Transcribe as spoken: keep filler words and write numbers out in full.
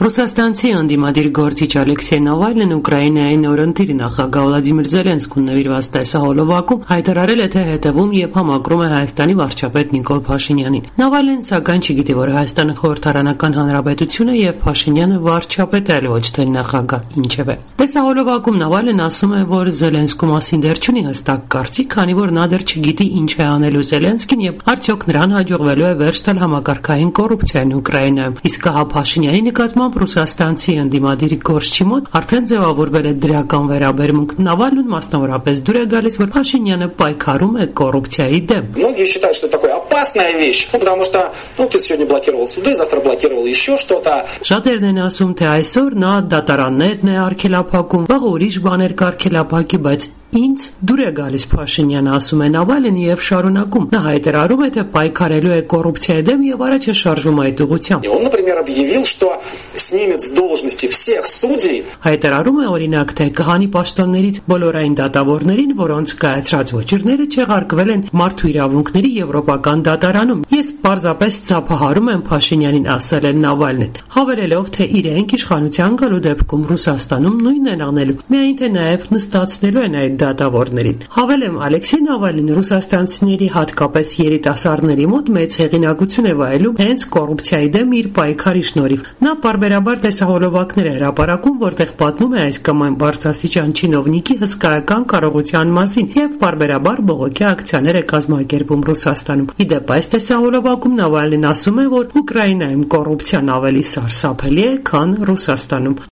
Ռուսաստանցի անդիմադիր գործիչ Ալեքսեյ Նավալնին Ուկրաինայի նորընտիր նախագահ Վլադիմիր Զելենսկուն նվիրված տեսահոլովակում հայտարարել է, թե հետևում եւ համակրում է Հայաստանի վարչապետ Նիկոլ Փաշինյանին։ Նավալնին սակայն չգիտի, որ Հայաստանը խորհրդարանական հանրապետություն է եւ Փաշինյանը վարչապետ է, ոչ թե նախագահ, ինչևէ։ Տեսահոլովակում Նավալնին ասում է, որ Զելենսկու մասին դեռ չունի հստակ կարծիք, քանի որ նա դեռ չգիտի ինչ է անելու Զելենսկին եւ արդյոք նրան հաջողվելու է վերջ տալ համակարգային կոռուպցիային Ուկրաինայում։ Իսկ հա Փաշինյանի նկատմամբ Ռուսաստանցի անդիմադիր գործչի մոտ արդեն ձևավորվել է դրական վերաբերմունք։ Նավալնին մասնավորապես դուր է գալիս, որ Փաշինյանը պայքարում է կոռուպցիայի դեմ։ Многие считают, что это такая опасная вещь, потому что, ну, ты сегодня блокировал суды, завтра блокировал еще что-то. Շատերն են ասում, թե այսօր նա դատարաններն է արգելափակում, վաղ ուրիշ բաներ կարգելափակի, բայց ինձ դուր է գալիս Փաշինյանը, ասում է Նավալնին եւ շարունակում։ Նա հայտարարում է, թե պայքարելու է կոռուպցիայի դեմ եւ առաջ է շարժում այդ ուղղությամբ։ Он, например, объявил, что снимет с должности всех судей. Հայտարարում է օրինակ, թե կհանի պաշտոններից բոլորային դատավորներին, որոնց կայացրած ոչիրները չեղարկվել են մարդու իրավունքների եվրոպական դատարանում։ Ես պարզապես ծափահարում եմ Փաշինյանին, ասել է Նավալնին, հավելելով, թե իրենք իշխանության գալու դեպքում Ռուսաստանում նույնն են անելու, միայն թե նաեւ նստածնելու են այդ դատավորներին։ Հավելեմ, Ալեքսեյ Նավալնին ռուսաստանցիների, հատկապես երիտասարդների մոտ մեծ հեղինակություն է վայելում հենց կոռուպցիայի դեմ իր պայքարի շնորհիվ։ Նա պարբերաբար տեսահոլովակներ է հրապարակում, որտեղ պատմում է այս կամ այն բարձրաստիճան չինովնիկի հսկայական կարողության մասին եւ պարբերաբար բողոքի ակցիաներ է կազմակերպում Ռուսաստանում։ Իդեպ այս տեսահոլովակում Նավալնին ասում է, որ Ուկրաինայում կոռուպցիան ավելի սարսափելի է, քան Ռուսաստանում։